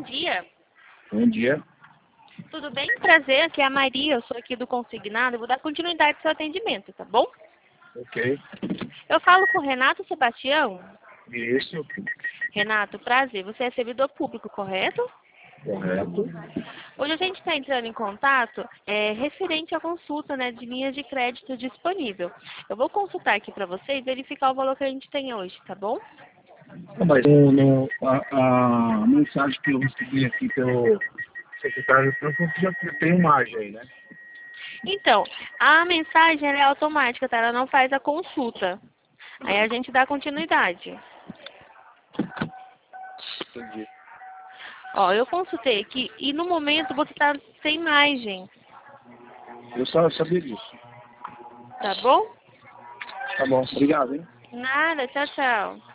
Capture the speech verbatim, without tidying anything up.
dia. Bom dia. Tudo bem? Prazer, aqui é a Maria, eu sou aqui do Consignado, eu vou dar continuidade ao seu atendimento, tá bom? Ok. Eu falo com o Renato Sebastião. Isso. Renato, prazer, você é servidor público, correto? Correto. Hoje a gente está entrando em contato é, referente à consulta, né, de linhas de crédito disponível. Eu vou consultar aqui para você e verificar o valor que a gente tem hoje, tá bom? Mas no, no, a, a mensagem que eu recebi aqui pelo secretário de Transporte já tem imagem aí, né? Então, a mensagem ela é automática, tá? Ela não faz a consulta. Aí a gente dá continuidade. Entendi. Ó, eu consultei aqui e no momento você tá sem imagem, Eu só sabia disso. tá bom? Tá bom, obrigado, hein? Nada, tchau, tchau.